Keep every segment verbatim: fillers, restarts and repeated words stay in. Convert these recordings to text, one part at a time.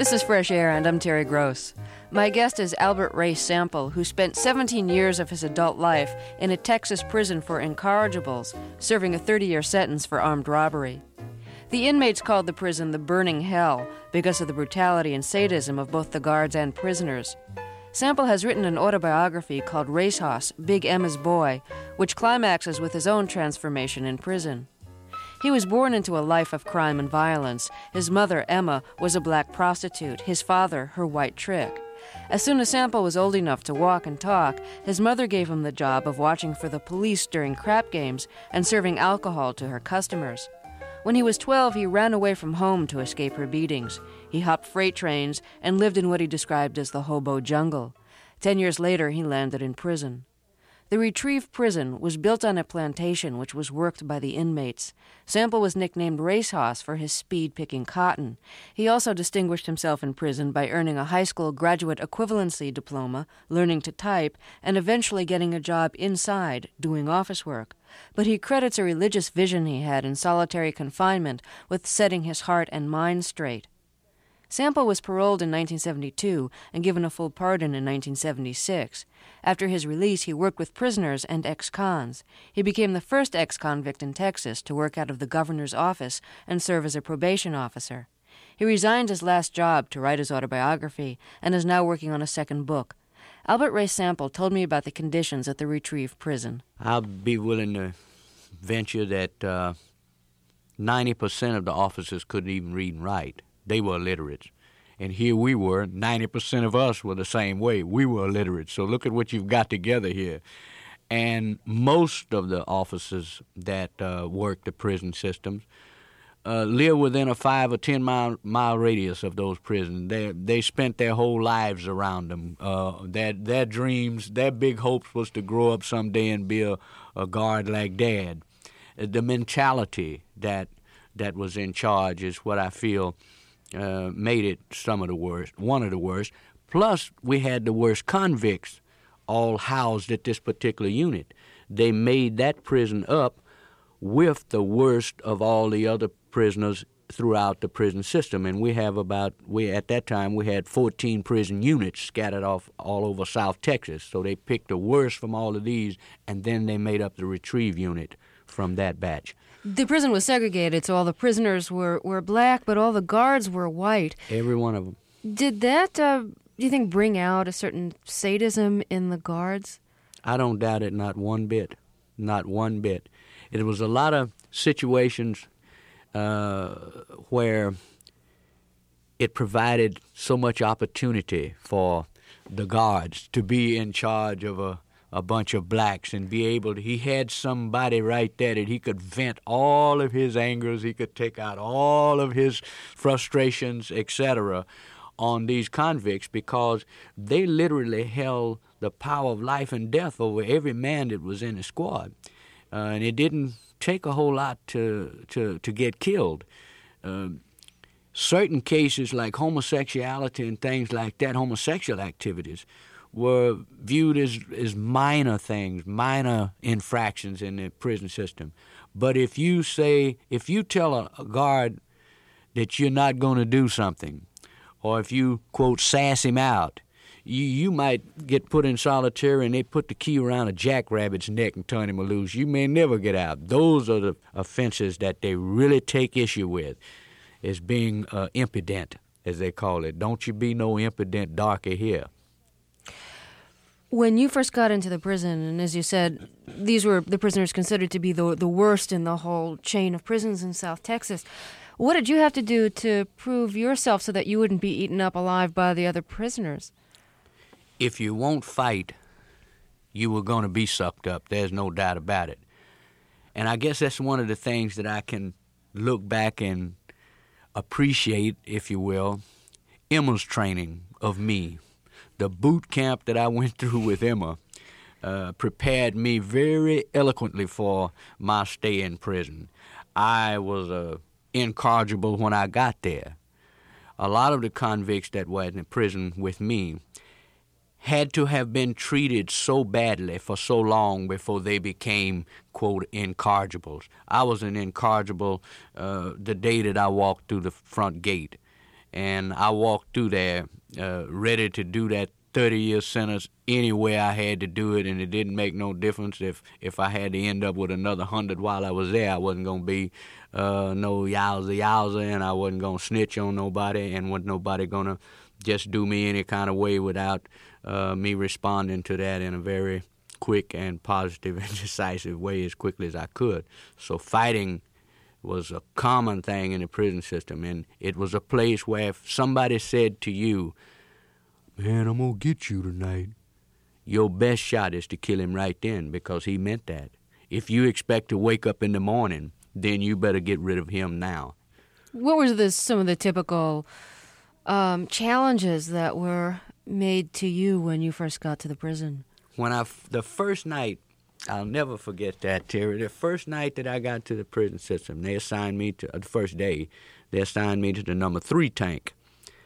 This is Fresh Air, and I'm Terry Gross. My guest is Albert Ray Sample, who spent seventeen years of his adult life in a Texas prison for incorrigibles, serving a thirty-year sentence for armed robbery. The inmates called the prison the Burning Hell because of the brutality and sadism of both the guards and prisoners. Sample has written an autobiography called Racehorse, Big Emma's Boy, which climaxes with his own transformation in prison. He was born into a life of crime and violence. His mother, Emma, was a black prostitute, his father, her white trick. As soon as Sample was old enough to walk and talk, his mother gave him the job of watching for the police during crap games and serving alcohol to her customers. When he was twelve, he ran away from home to escape her beatings. He hopped freight trains and lived in what he described as the hobo jungle. Ten years later, he landed in prison. The Retrieve prison was built on a plantation which was worked by the inmates. Sample was nicknamed Racehorse for his speed picking cotton. He also distinguished himself in prison by earning a high school graduate equivalency diploma, learning to type, and eventually getting a job inside, doing office work. But he credits a religious vision he had in solitary confinement with setting his heart and mind straight. Sample was paroled in nineteen seventy-two and given a full pardon in nineteen seventy-six. After his release, he worked with prisoners and ex-cons. He became the first ex-convict in Texas to work out of the governor's office and serve as a probation officer. He resigned his last job to write his autobiography and is now working on a second book. Albert Ray Sample told me about the conditions at the Retrieve prison. I'll be willing to venture that uh, ninety percent of the officers couldn't even read and write. They were illiterates. And here we were, ninety percent of us were the same way. We were illiterate. So look at what you've got together here. And most of the officers that uh, work the prison systems uh, live within a five or ten mile, mile radius of those prisons. They they spent their whole lives around them. Uh, their, their dreams, their big hopes was to grow up someday and be a, a guard like Dad. The mentality that that was in charge is what I feel Uh, made it some of the worst, one of the worst. Plus, we had the worst convicts all housed at this particular unit. They made that prison up with the worst of all the other prisoners throughout the prison system. And we have about, we at that time, we had fourteen prison units scattered off all over South Texas. So they picked the worst from all of these, and then they made up the Retrieve unit from that batch. The prison was segregated, so all the prisoners were, were black, but all the guards were white. Every one of them. Did that, uh, do you think, bring out a certain sadism in the guards? I don't doubt it, not one bit. Not one bit. It was a lot of situations uh, where it provided so much opportunity for the guards to be in charge of a a bunch of blacks and be able to, he had somebody right there that he could vent all of his angers, he could take out all of his frustrations, et cetera, on these convicts because they literally held the power of life and death over every man that was in the squad. Uh, and it didn't take a whole lot to, to, to get killed. Uh, certain cases like homosexuality and things like that, homosexual activities, were viewed as, as minor things, minor infractions in the prison system. But if you say, if you tell a, a guard that you're not going to do something, or if you, quote, sass him out, you, you might get put in solitary and they put the key around a jackrabbit's neck and turn him loose. You may never get out. Those are the offenses that they really take issue with, is being uh, impudent, as they call it. Don't you be no impudent darky here. When you first got into the prison, and as you said, these were the prisoners considered to be the the worst in the whole chain of prisons in South Texas, what did you have to do to prove yourself so that you wouldn't be eaten up alive by the other prisoners? If you won't fight, you were going to be sucked up. There's no doubt about it. And I guess that's one of the things that I can look back and appreciate, if you will, Emma's training of me. The boot camp that I went through with Emma uh, prepared me very eloquently for my stay in prison. I was uh, incorrigible when I got there. A lot of the convicts that were in prison with me had to have been treated so badly for so long before they became, quote, incorrigibles. I was an incorrigible uh, the day that I walked through the front gate. and I walked through there uh, ready to do that thirty-year sentence anywhere I had to do it, and it didn't make no difference if, if I had to end up with another hundred while I was there. I wasn't going to be uh, no yowza yowza, and I wasn't going to snitch on nobody, and wasn't nobody going to just do me any kind of way without uh, me responding to that in a very quick and positive and decisive way as quickly as I could. So fighting was a common thing in the prison system, and it was a place where if somebody said to you, "Man, I'm going to get you tonight," your best shot is to kill him right then, because he meant that. If you expect to wake up in the morning, then you better get rid of him now. What were the, some of the typical um, challenges that were made to you when you first got to the prison? When I, the first night, I'll never forget that, Terry. The first night that I got to the prison system, they assigned me to, uh, the first day, they assigned me to the number three tank.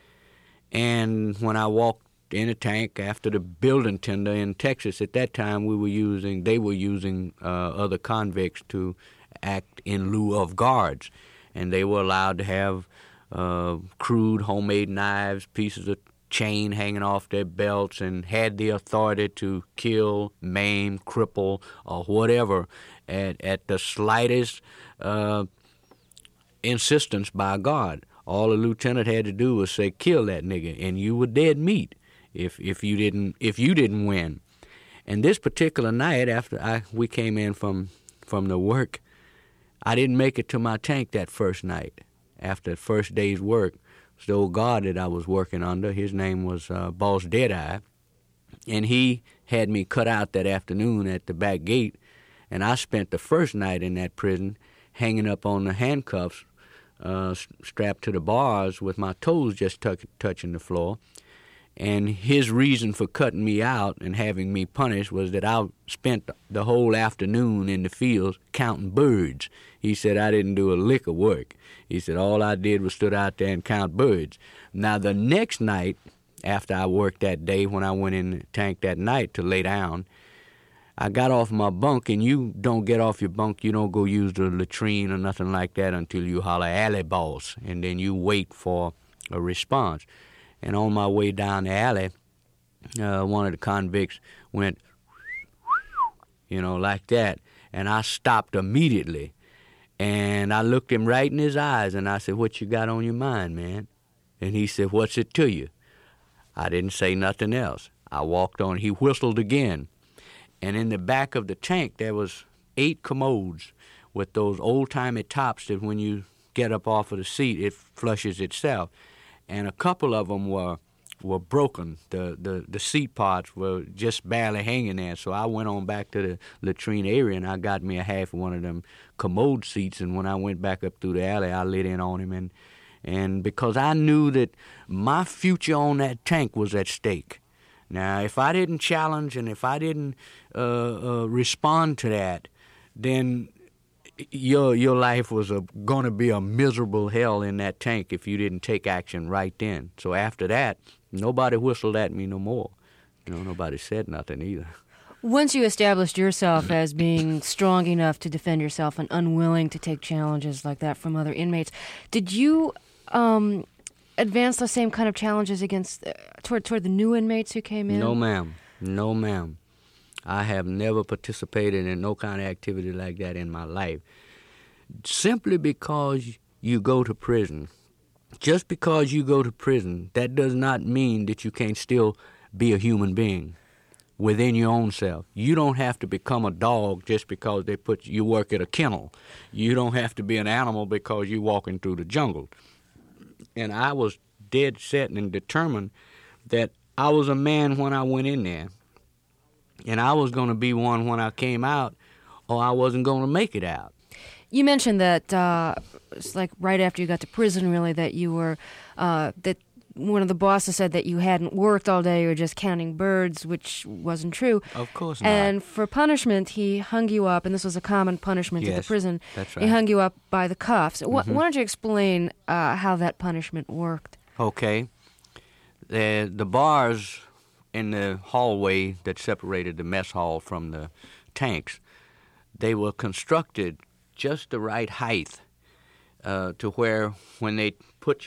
And when I walked in a tank after the building tender in Texas, at that time we were using, they were using uh, other convicts to act in lieu of guards. And they were allowed to have uh, crude homemade knives, pieces of chain hanging off their belts, and had the authority to kill, maim, cripple, or whatever at, at the slightest uh, insistence by a guard. All the lieutenant had to do was say, "Kill that nigga," and you were dead meat if if you didn't if you didn't win. And this particular night, after I we came in from from the work, I didn't make it to my tank that first night. After the first day's work, the old guard that I was working under, his name was uh, Boss Deadeye, and he had me cut out that afternoon at the back gate, and I spent the first night in that prison hanging up on the handcuffs, Uh, strapped to the bars with my toes just tuck, touching the floor. And his reason for cutting me out and having me punished was that I spent the whole afternoon in the fields counting birds. He said I didn't do a lick of work. He said all I did was stood out there and count birds. Now the next night, after I worked that day, when I went in the tank that night to lay down, I got off my bunk, and you don't get off your bunk, you don't go use the latrine or nothing like that until you holler, "Alley boss," and then you wait for a response. And on my way down the alley, uh, one of the convicts went, you know, like that, and I stopped immediately. And I looked him right in his eyes, and I said, "What you got on your mind, man?" And he said, "What's it to you?" I didn't say nothing else. I walked on. He whistled again. And in the back of the tank, there was eight commodes with those old-timey tops that when you get up off of the seat, it flushes itself. And a couple of them were were broken. The, the, the seat parts were just barely hanging there. So I went on back to the latrine area, and I got me a half of one of them commode seats. And when I went back up through the alley, I lit in on him. And, and because I knew that my future on that tank was at stake. Now, if I didn't challenge and if I didn't uh, uh, respond to that, then your your life was going to be a miserable hell in that tank if you didn't take action right then. So after that, nobody whistled at me no more. You know, nobody said nothing either. Once you established yourself as being strong enough to defend yourself and unwilling to take challenges like that from other inmates, did you um, advance the same kind of challenges against uh, toward toward the new inmates who came in? No, ma'am. No, ma'am. I have never participated in no kind of activity like that in my life. Simply because you go to prison, just because you go to prison, that does not mean that you can't still be a human being within your own self. You don't have to become a dog just because they put you work at a kennel. You don't have to be an animal because you're walking through the jungle. And I was dead set and determined that I was a man when I went in there. And I was going to be one when I came out, or I wasn't going to make it out. You mentioned that uh, it's like right after you got to prison, really, that you were, uh, that one of the bosses said that you hadn't worked all day, you were just counting birds, which wasn't true. Of course not. And for punishment, he hung you up, and this was a common punishment yes, at the prison. That's right. He hung you up by the cuffs. Mm-hmm. Why, why don't you explain uh, how that punishment worked? Okay. The, the bars in the hallway that separated the mess hall from the tanks, they were constructed just the right height uh, to where when they put your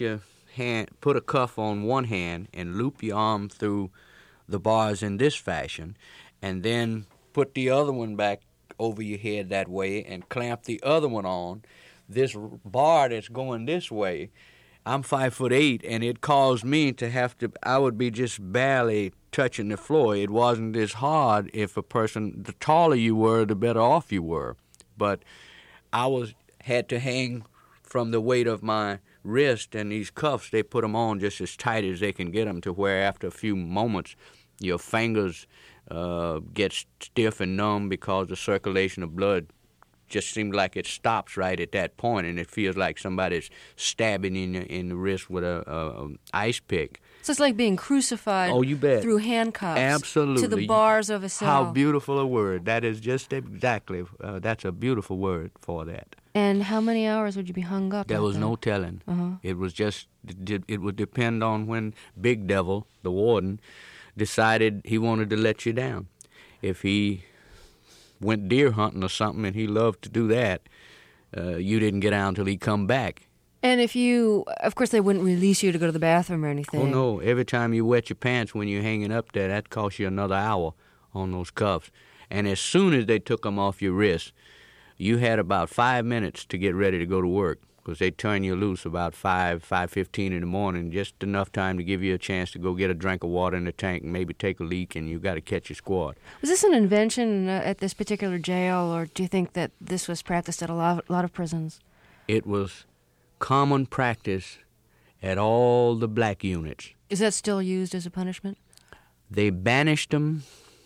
hand, put a cuff on one hand and loop your arm through the bars in this fashion, and then put the other one back over your head that way and clamp the other one on. This bar that's going this way, I'm five foot eight, and it caused me to have to, I would be just barely touching the floor. It wasn't as hard if a person, the taller you were, the better off you were. But I was had to hang from the weight of my wrist, and these cuffs, they put them on just as tight as they can get them, to where after a few moments your fingers uh, get stiff and numb because the circulation of blood just seems like it stops right at that point, and it feels like somebody's stabbing in the, in the wrist with a, a, a ice pick. So it's like being crucified oh, you bet. through handcuffs Absolutely. to the bars of a cell. How beautiful a word. That is just exactly, uh, that's a beautiful word for that. And how many hours would you be hung up? There like was that? no telling. Uh-huh. It was just, it, it would depend on when Big Devil, the warden, decided he wanted to let you down. If he went deer hunting or something, and he loved to do that, uh, you didn't get out until he come back. And if you, of course, they wouldn't release you to go to the bathroom or anything. Oh, no. Every time you wet your pants when you're hanging up there, that costs you another hour on those cuffs. And as soon as they took them off your wrist, you had about five minutes to get ready to go to work, because they turn you loose about five, five fifteen in the morning, just enough time to give you a chance to go get a drink of water in the tank and maybe take a leak, and you got to catch your squad. Was this an invention uh, at this particular jail, or do you think that this was practiced at a lot, lot of prisons? It was common practice at all the black units. Is that still used as a punishment? They banished them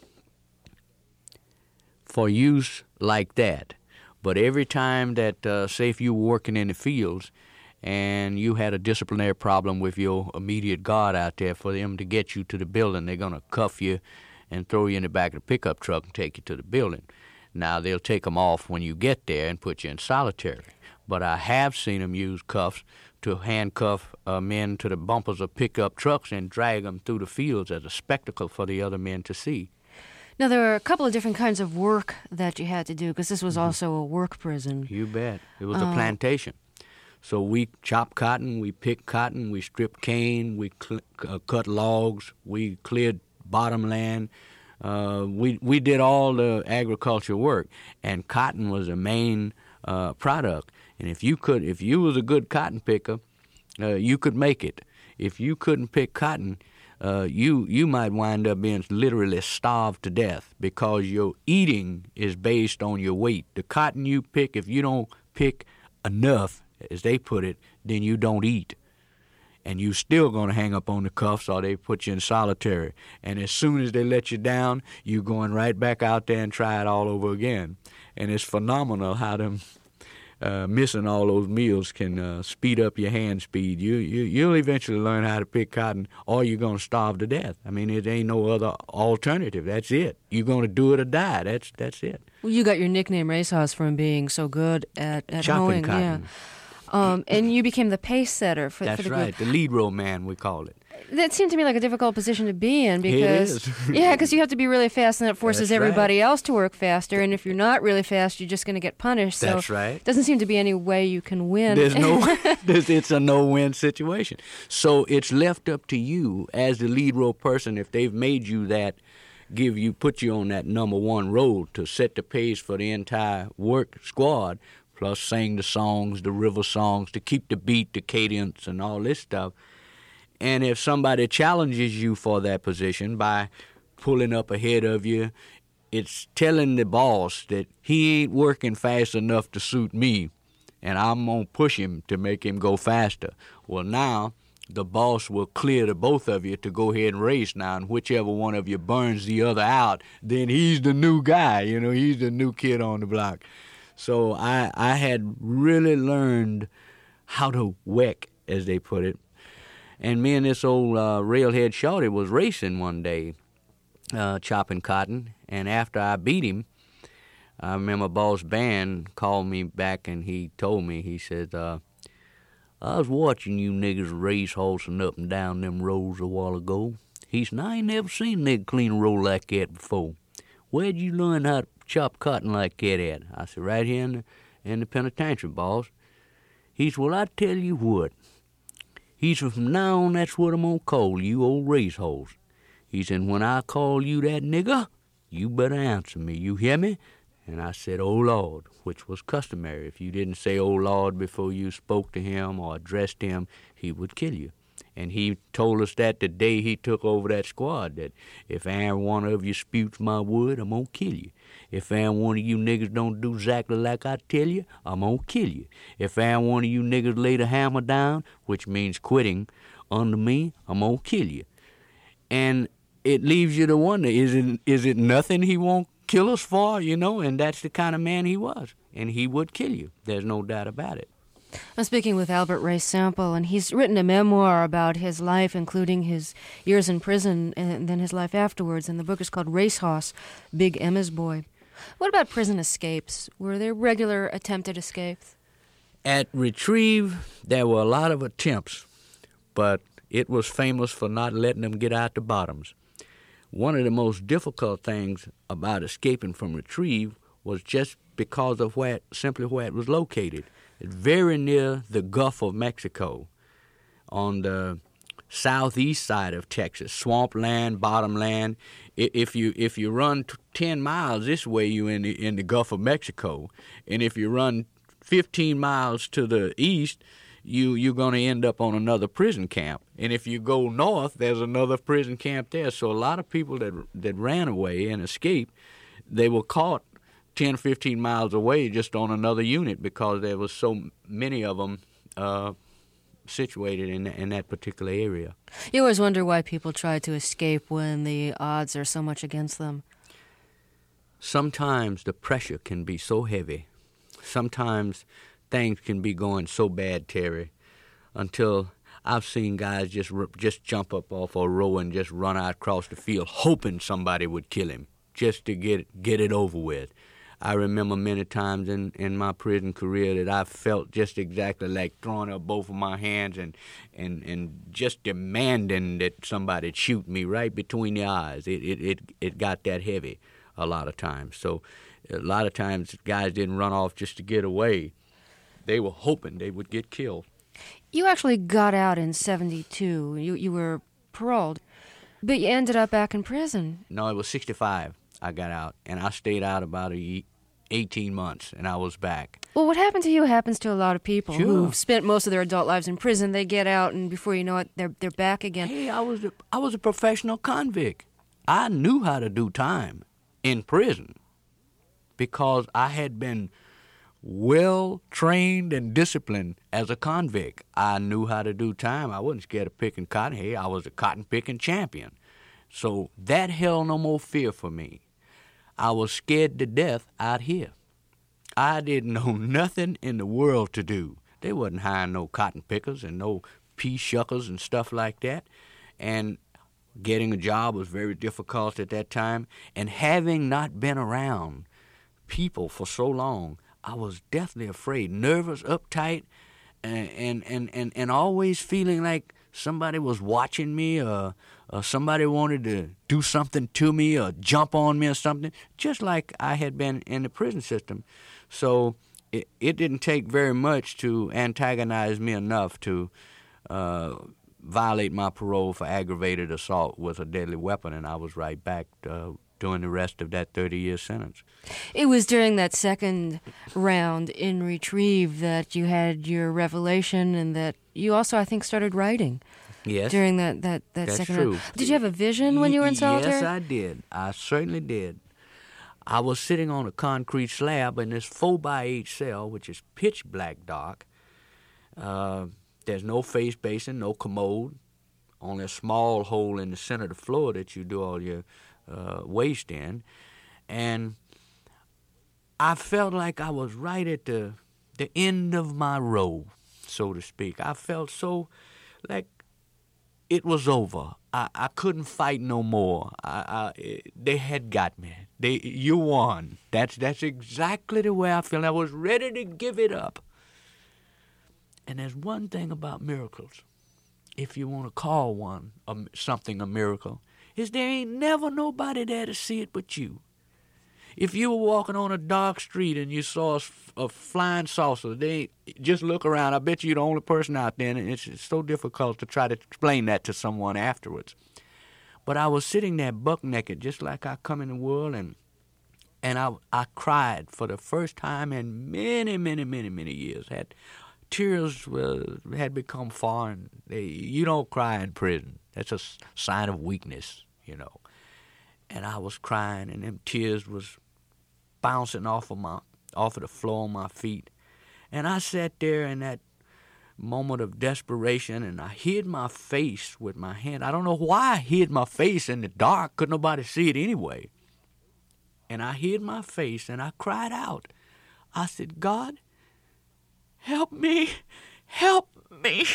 for use like that. But every time that, uh, say if you were working in the fields and you had a disciplinary problem with your immediate guard out there, for them to get you to the building, they're going to cuff you and throw you in the back of the pickup truck and take you to the building. Now, they'll take them off when you get there and put you in solitary. But I have seen them use cuffs to handcuff uh, men to the bumpers of pickup trucks and drag them through the fields as a spectacle for the other men to see. Now, there were a couple of different kinds of work that you had to do, because this was Mm-hmm. also a work prison. You bet. It was Uh, a plantation. So we chop cotton, we pick cotton, we strip cane, we cl- uh, cut logs, we cleared bottomland. Uh, we we did all the agriculture work, and cotton was the main uh, product. And if you could, if you was a good cotton picker, uh, you could make it. If you couldn't pick cotton, Uh, you you might wind up being literally starved to death, because your eating is based on your weight. The cotton you pick, if you don't pick enough, as they put it, then you don't eat. And you still going to hang up on the cuffs, or they put you in solitary. And as soon as they let you down, you're going right back out there and try it all over again. And it's phenomenal how them Uh, missing all those meals can uh, speed up your hand speed. You, you, you'll eventually learn how to pick cotton, or you're going to starve to death. I mean, it ain't no other alternative. That's it. You're going to do it or die. That's that's it. Well, you got your nickname Racehorse from being so good at, at Chopping hoeing. cotton. Yeah. Um, and you became the pace setter for, That's for the group. right. The lead row man, we call it. That seemed to me like a difficult position to be in, because It is. yeah, because you have to be really fast, and that forces That's everybody right. else to work faster. And if you're not really fast, you're just going to get punished. So That's right. it doesn't seem to be any way you can win. There's no, there's, it's a no-win situation. So it's left up to you as the lead row person, if they've made you that, give you, put you on that number one road to set the pace for the entire work squad, plus sing the songs, the river songs, to keep the beat, the cadence, and all this stuff. And if somebody challenges you for that position by pulling up ahead of you, it's telling the boss that he ain't working fast enough to suit me, and I'm going to push him to make him go faster. Well, now the boss will clear the both of you to go ahead and race now, and whichever one of you burns the other out, then he's the new guy. You know, he's the new kid on the block. So I, I had really learned how to whack, as they put it. And me and this old uh, railhead shorty was racing one day, uh, chopping cotton. And after I beat him, I remember Boss Band called me back, and he told me, he said, uh, I was watching you niggas race horsing up and down them roads a while ago. He said, I ain't never seen a nigga clean a roll like that before. Where'd you learn how to chop cotton like that at? I said, right here in the, in the penitentiary, boss. He said, well, I tell you what. He said, from now on, that's what I'm going to call you, old racehorse. He said, when I call you that nigger, you better answer me. You hear me? And I said, oh, Lord, which was customary. If you didn't say, oh, Lord, before you spoke to him or addressed him, he would kill you. And he told us that the day he took over that squad, that if any one of you sputes my word, I'm going to kill you. If any one of you niggas don't do exactly like I tell you, I'm going to kill you. If any one of you niggas lay the hammer down, which means quitting, under me, I'm going to kill you. And it leaves you to wonder, is it, is it nothing he won't kill us for, you know? And that's the kind of man he was. And he would kill you. There's no doubt about it. I'm speaking with Albert Ray Sample, and he's written a memoir about his life, including his years in prison and then his life afterwards. And the book is called Racehorse, Big Emma's Boy. What about prison escapes? Were there regular attempted escapes? At Retrieve, there were a lot of attempts, but it was famous for not letting them get out the bottoms. One of the most difficult things about escaping from Retrieve was just because of where, simply where it was located. It's very near the Gulf of Mexico on the southeast side of Texas, swampland, bottomland. If you if you run ten miles this way, you're in the, in the Gulf of Mexico. And if you run fifteen miles to the east, you, you're going to end up on another prison camp. And if you go north, there's another prison camp there. So a lot of people that that ran away and escaped, they were caught ten, fifteen miles away just on another unit because there was so many of them uh, situated in, in that particular area. You always wonder why people try to escape when the odds are so much against them. Sometimes the pressure can be so heavy. Sometimes things can be going so bad, Terry, until I've seen guys just just jump up off a row and just run out across the field hoping somebody would kill him just to get get it over with. I remember many times in, in my prison career that I felt just exactly like throwing up both of my hands and, and, and just demanding that somebody shoot me right between the eyes. It, it, it, it got that heavy a lot of times. So a lot of times guys didn't run off just to get away. They were hoping they would get killed. You actually got out in seventy-two. You, you were paroled, but you ended up back in prison. No, it was sixty-five. I got out, and I stayed out about a, eighteen months, and I was back. Well, what happened to you happens to a lot of people Sure. who've spent most of their adult lives in prison. They get out, and before you know it, they're they're back again. Hey, I was a, I was a professional convict. I knew how to do time in prison because I had been well trained and disciplined as a convict. I knew how to do time. I wasn't scared of picking cotton. Hey, I was a cotton picking champion. So that held no more fear for me. I was scared to death out here. I didn't know nothing in the world to do. They wasn't hiring no cotton pickers and no pea shuckers and stuff like that. And getting a job was very difficult at that time. And having not been around people for so long, I was deathly afraid, nervous, uptight, and and, and, and, and always feeling like somebody was watching me or, or somebody wanted to do something to me or jump on me or something, just like I had been in the prison system. So it, it didn't take very much to antagonize me enough to uh, violate my parole for aggravated assault with a deadly weapon, and I was right back uh, doing the rest of that thirty-year sentence. It was during that second round in Retrieve that you had your revelation and that you also, I think, started writing. Yes. During that, that, that That's second true. round. Did you have a vision when you were in solitary? Yes, I did. I certainly did. I was sitting on a concrete slab in this four by eight cell, which is pitch black dark. Uh, there's no face basin, no commode, only a small hole in the center of the floor that you do all your uh, waste in. And I felt like I was right at the the end of my road, so to speak. I felt so like it was over. I, I couldn't fight no more. I, I, they had got me. They, you won. That's that's exactly the way I feel. I was ready to give it up. And there's one thing about miracles, if you want to call one a, something a miracle, is there ain't never nobody there to see it but you. If you were walking on a dark street and you saw a, a flying saucer, they just look around. I bet you're the only person out there, and it's, it's so difficult to try to explain that to someone afterwards. But I was sitting there buck naked, just like I come in the world, and and I I cried for the first time in many, many, many, many years. Had tears were, had become foreign. They, you don't cry in prison. That's a sign of weakness, you know. And I was crying, and them tears was bouncing off of my off of the floor on my feet. And I sat there in that moment of desperation, and I hid my face with my hand. I don't know why I hid my face in the dark. Could nobody see it anyway? And I hid my face, and I cried out. I said, God, help me, help me.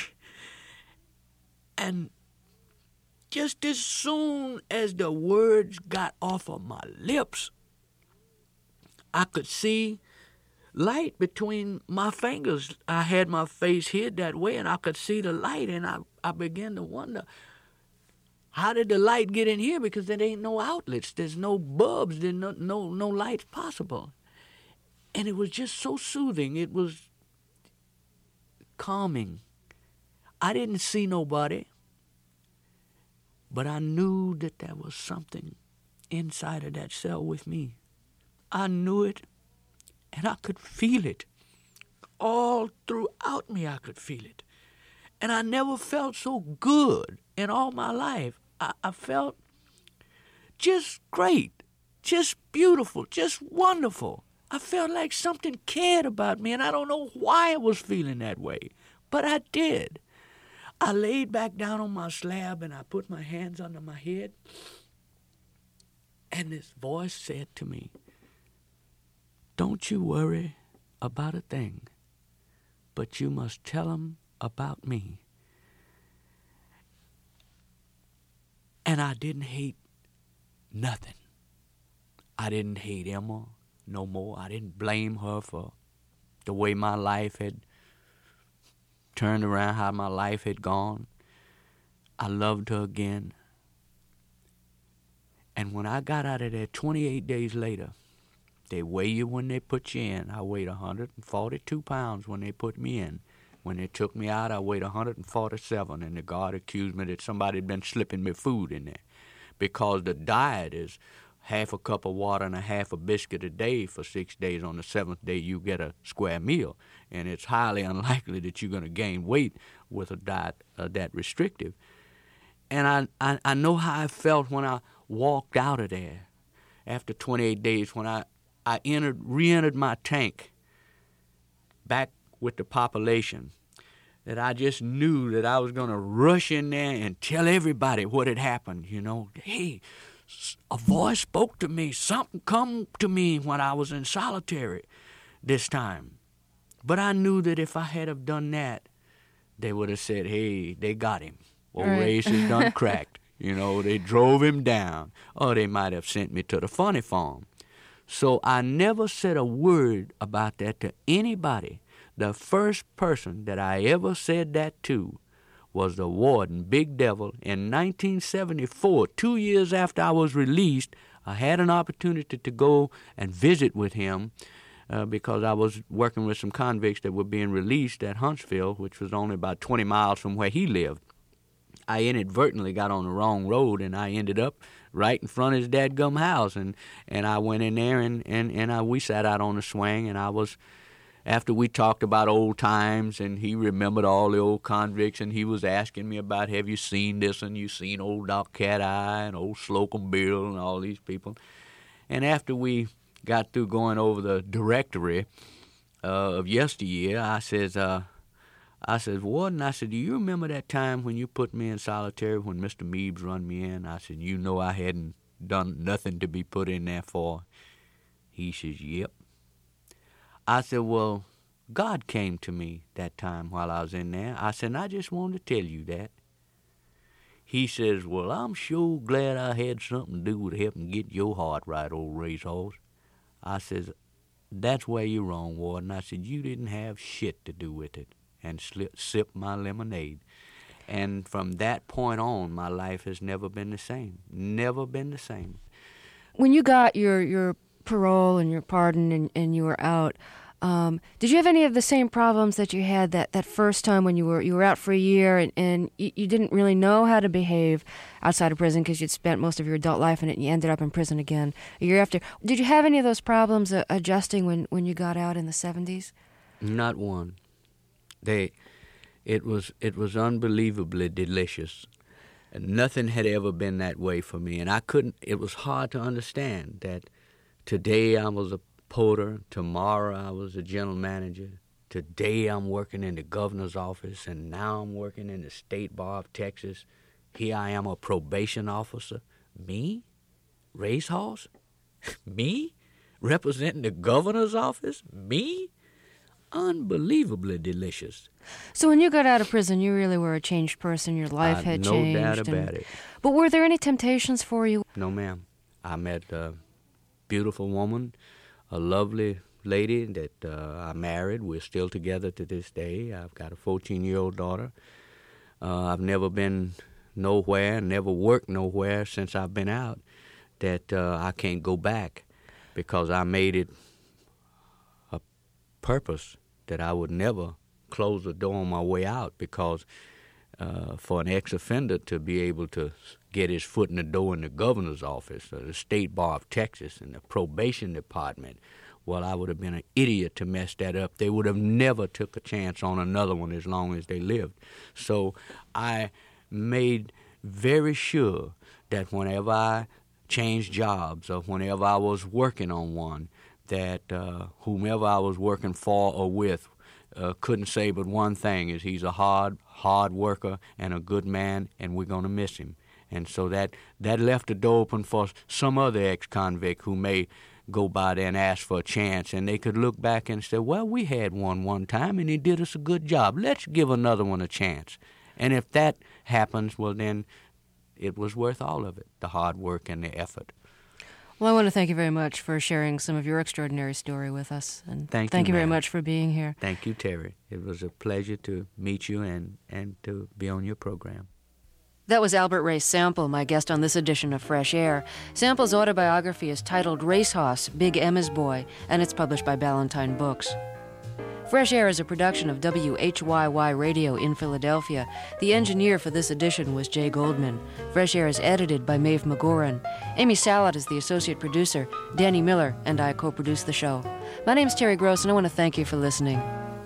And just as soon as the words got off of my lips, I could see light between my fingers. I had my face hid that way, and I could see the light, and I, I began to wonder, how did the light get in here? Because there ain't no outlets. There's no bulbs. There's no, no, no lights possible. And it was just so soothing. It was calming. I didn't see nobody, but I knew that there was something inside of that cell with me. I knew it, and I could feel it. All throughout me, I could feel it. And I never felt so good in all my life. I, I felt just great, just beautiful, just wonderful. I felt like something cared about me, and I don't know why I was feeling that way, but I did. I laid back down on my slab, and I put my hands under my head, and this voice said to me, don't you worry about a thing, but you must tell them about me. And I didn't hate nothing. I didn't hate Emma no more. I didn't blame her for the way my life had turned around, how my life had gone. I loved her again. And when I got out of there twenty-eight days later, they weigh you when they put you in. I weighed one hundred forty-two pounds when they put me in. When they took me out, I weighed one hundred forty-seven, and the guard accused me that somebody had been slipping me food in there, because the diet is half a cup of water and a half a biscuit a day for six days. On the seventh day, you get a square meal, and it's highly unlikely that you're going to gain weight with a diet uh, that restrictive. And I, I, I know how I felt when I walked out of there after twenty-eight days, when I, I entered, re-entered my tank back with the population, that I just knew that I was going to rush in there and tell everybody what had happened, you know. Hey, a voice spoke to me. Something come to me when I was in solitary this time. But I knew that if I had have done that, they would have said, hey, they got him. Old right. Race is done cracked. You know, they drove him down. Or they might have sent me to the funny farm. So I never said a word about that to anybody. The first person that I ever said that to was the warden, Big Devil, in nineteen seventy-four. Two years after I was released, I had an opportunity to go and visit with him uh, because I was working with some convicts that were being released at Huntsville, which was only about twenty miles from where he lived. I inadvertently got on the wrong road, and I ended up right in front of his dadgum house, and, and I went in there, and, and, and I, we sat out on the swing, and I was, after we talked about old times, and he remembered all the old convicts, and he was asking me about, have you seen this, and you seen old Doc Cat Eye, and old Slocum Bill, and all these people. And after we got through going over the directory uh, of yesteryear, I says, uh, I said, Warden, I said, do you remember that time when you put me in solitary when Mister Meebs run me in? I said, you know I hadn't done nothing to be put in there for. He says, yep. I said, well, God came to me that time while I was in there. I said, and I just wanted to tell you that. He says, well, I'm sure glad I had something to do with helping get your heart right, old racehorse. I says, that's where you're wrong, Warden. I said, you didn't have shit to do with it. And slip, sip my lemonade. And from that point on, my life has never been the same. Never been the same. When you got your, your parole and your pardon and, and you were out, um, did you have any of the same problems that you had that, that first time when you were you were out for a year and, and you, you didn't really know how to behave outside of prison because you'd spent most of your adult life in it and you ended up in prison again a year after? Did you have any of those problems uh, adjusting when, when you got out in the seventies? Not one. They, it was it was unbelievably delicious. And nothing had ever been that way for me, and I couldn't. It was hard to understand that today I was a porter, tomorrow I was a general manager, today I'm working in the governor's office, and now I'm working in the State Bar of Texas. Here I am, a probation officer. Me? Racehorse? Me? Representing the governor's office? Me? Unbelievably delicious. So when you got out of prison, you really were a changed person. Your life uh, had no changed. No doubt about and, it. But were there any temptations for you? No, ma'am. I met a beautiful woman, a lovely lady that uh, I married. We're still together to this day. I've got a fourteen-year-old daughter. Uh, I've never been nowhere, never worked nowhere since I've been out that uh, I can't go back because I made it a purpose that I would never close the door on my way out, because uh, for an ex-offender to be able to get his foot in the door in the governor's office or the State Bar of Texas and the probation department, well, I would have been an idiot to mess that up. They would have never took a chance on another one as long as they lived. So I made very sure that whenever I changed jobs or whenever I was working on one, that uh, whomever I was working for or with uh, couldn't say but one thing, is he's a hard, hard worker and a good man, and we're going to miss him. And so that, that left the door open for some other ex-convict who may go by there and ask for a chance, and they could look back and say, well, we had one one time, and he did us a good job. Let's give another one a chance. And if that happens, well, then it was worth all of it, the hard work and the effort. Well, I want to thank you very much for sharing some of your extraordinary story with us. And thank, thank you, you very ma'am. much for being here. Thank you, Terry. It was a pleasure to meet you and, and to be on your program. That was Albert Ray Sample, my guest on this edition of Fresh Air. Sample's autobiography is titled Racehorse, Big Emma's Boy, and it's published by Ballantine Books. Fresh Air is a production of W H Y Y Radio in Philadelphia. The engineer for this edition was Jay Goldman. Fresh Air is edited by Maeve McGoran. Amy Salat is the associate producer. Danny Miller and I co-produce the show. My name's Terry Gross, and I want to thank you for listening.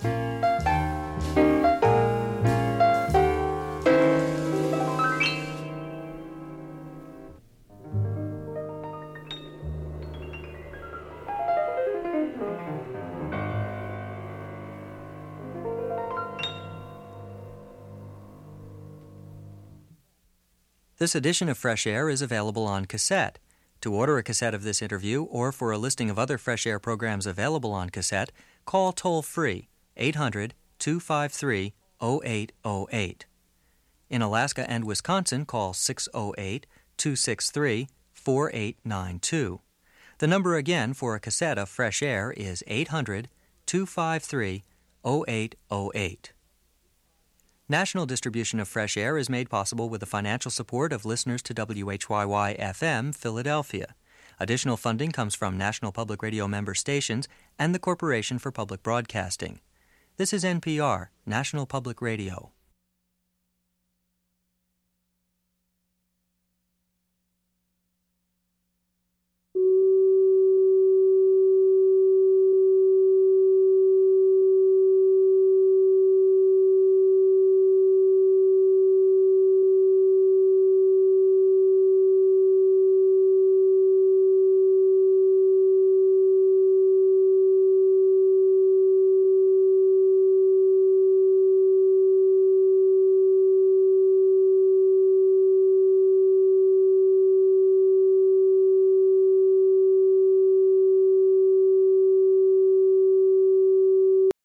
This edition of Fresh Air is available on cassette. To order a cassette of this interview or for a listing of other Fresh Air programs available on cassette, call toll-free eight hundred, two five three, oh eight oh eight. In Alaska and Wisconsin, call six oh eight, two six three, four eight nine two. The number again for a cassette of Fresh Air is eight hundred, two five three, oh eight oh eight. National distribution of Fresh Air is made possible with the financial support of listeners to W H Y Y F M, Philadelphia. Additional funding comes from National Public Radio member stations and the Corporation for Public Broadcasting. This is N P R, National Public Radio.